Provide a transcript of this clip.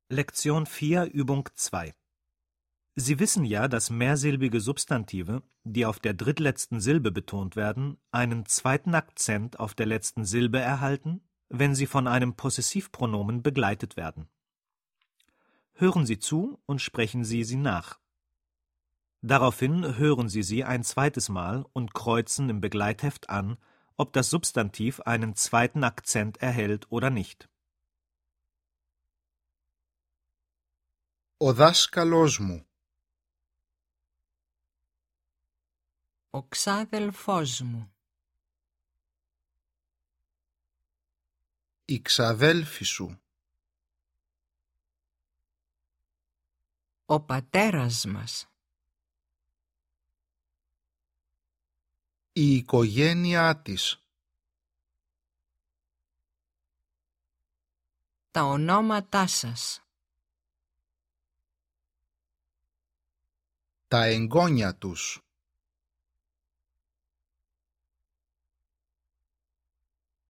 Lektion 4, Übung 2. Sie wissen ja, dass mehrsilbige Substantive, die auf der drittletzten Silbe betont werden, einen zweiten Akzent auf der letzten Silbe erhalten, wenn sie von einem Possessivpronomen begleitet werden. Hören Sie zu und sprechen Sie sie nach. Daraufhin hören Sie sie ein zweites Mal und kreuzen im Begleitheft an, ob das Substantiv einen zweiten Akzent erhält oder nicht. Ο δάσκαλός μου. Ο ξάδελφός μου. Η ξαδέλφη σου. Ο πατέρας μας. Η οικογένειά της. Τα ονόματά σας. Τα εγγόνια τους.